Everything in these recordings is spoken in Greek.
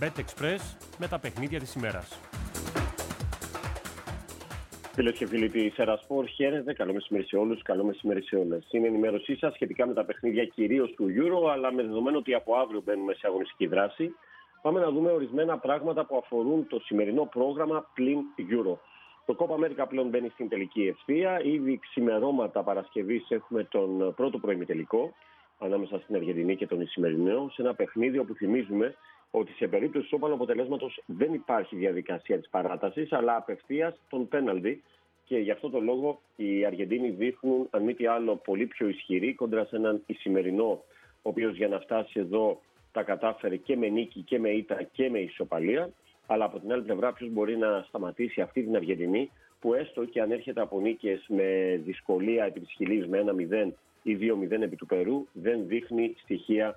BetExpress με τα παιχνίδια της ημέρας. Φίλες και φίλοι της Ερασπορ, χαίρετε. Καλό μεσημέρι σε όλους, καλό μεσημέρι σε όλες. Είναι η ενημέρωσή σας σχετικά με τα παιχνίδια κυρίως του Euro, αλλά με δεδομένο ότι από αύριο μπαίνουμε σε αγωνιστική δράση. Πάμε να δούμε ορισμένα πράγματα που αφορούν το σημερινό πρόγραμμα πλην Euro. Το Copa America πλέον μπαίνει στην τελική ευθεία. Ήδη ξημερώματα Παρασκευής έχουμε τον πρώτο προημιτελικό ανάμεσα στην Αργεντινή και τον Ισημερινό, σε ένα παιχνίδι όπου θυμίζουμε ότι σε περίπτωση ισόπαλου αποτελέσματος δεν υπάρχει διαδικασία της παράτασης, αλλά απευθείας τον πέναλτι. Και γι' αυτό το λόγο οι Αργεντίνοι δείχνουν, αν μη τι άλλο, πολύ πιο ισχυροί κόντρα σε έναν Ισημερινό, ο οποίος για να φτάσει εδώ τα κατάφερε και με νίκη και με ήττα και με ισοπαλία. Αλλά από την άλλη πλευρά, ποιος μπορεί να σταματήσει αυτή την Αργεντινή, που έστω και αν έρχεται από νίκες με δυσκολία επί της Χιλής με 1-0 ή 2-0 επί του Περού, δεν δείχνει στοιχεία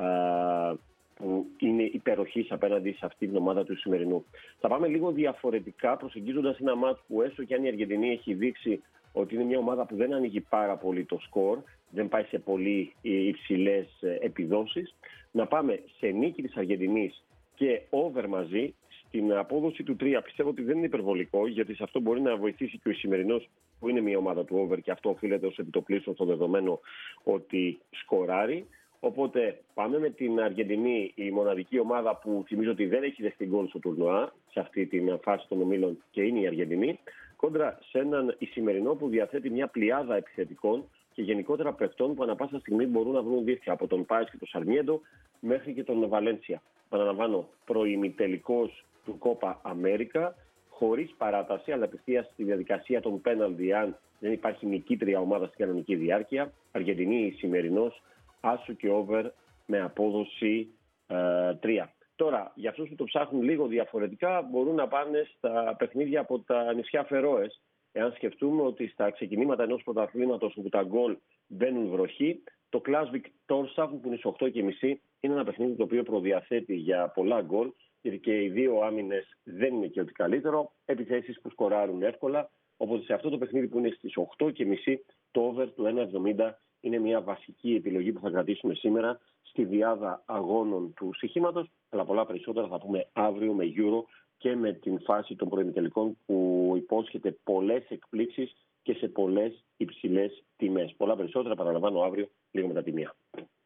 που είναι υπεροχής απέναντι σε αυτή την ομάδα του Ισημερινού. Θα πάμε λίγο διαφορετικά, προσεγγίζοντας ένα μάτς που έστω και αν η Αργεντινή έχει δείξει ότι είναι μια ομάδα που δεν ανοίγει πάρα πολύ το σκορ, δεν πάει σε πολύ υψηλές επιδόσεις, να πάμε σε νίκη της Αργεντινής και over μαζί στην απόδοση του 3. Πιστεύω ότι δεν είναι υπερβολικό, γιατί σε αυτό μπορεί να βοηθήσει και ο Ισημερινός, που είναι μια ομάδα του over, και αυτό οφείλεται ως επιτοπλίστων στο δεδομένο ότι σκοράρει. Οπότε πάμε με την Αργεντινή, η μοναδική ομάδα που θυμίζω ότι δεν έχει δεχτεί γκολ στο τουρνουά, σε αυτή την φάση των ομίλων, και είναι η Αργεντινή, κόντρα σε έναν Ισημερινό που διαθέτει μια πλειάδα επιθετικών και γενικότερα παιχτών που ανά πάσα στιγμή μπορούν να βρουν δίχτυα, από τον Πάες και τον Σαρμιέντο μέχρι και τον Βαλένσια. Παραλαμβάνω, προημιτελικός του Copa America, χωρίς παράταση, αλλά απευθείας στη διαδικασία των πέναλτι, αν δεν υπάρχει νικήτρια ομάδα στην κανονική διάρκεια. Αργεντινή, Ισημερινός, άσου και over με απόδοση 3. Τώρα, για αυτούς που το ψάχνουν λίγο διαφορετικά, μπορούν να πάνε στα παιχνίδια από τα νησιά Φερόες. Εάν σκεφτούμε ότι στα ξεκινήματα ενός πρωταθλήματος όπου τα γκολ μπαίνουν βροχή, το Κλάσβικ Τόρσαβ, που είναι στις 8.30, είναι ένα παιχνίδι το οποίο προδιαθέτει για πολλά γκολ, γιατί και οι δύο άμυνες δεν είναι και ότι καλύτερο, επιθέσεις που σκοράρουν εύκολα. Οπότε σε αυτό το παιχνίδι που είναι στις 8.30, το over του 1,70 είναι μια βασική επιλογή που θα κρατήσουμε σήμερα στη διάδα αγώνων του στοιχήματος, αλλά πολλά περισσότερα θα πούμε αύριο με Euro και με την φάση των προημιτελικών που υπόσχεται πολλές εκπλήξεις και σε πολλές υψηλές τιμές. Πολλά περισσότερα, παραλαμβάνω, αύριο λίγο μετά τη 1.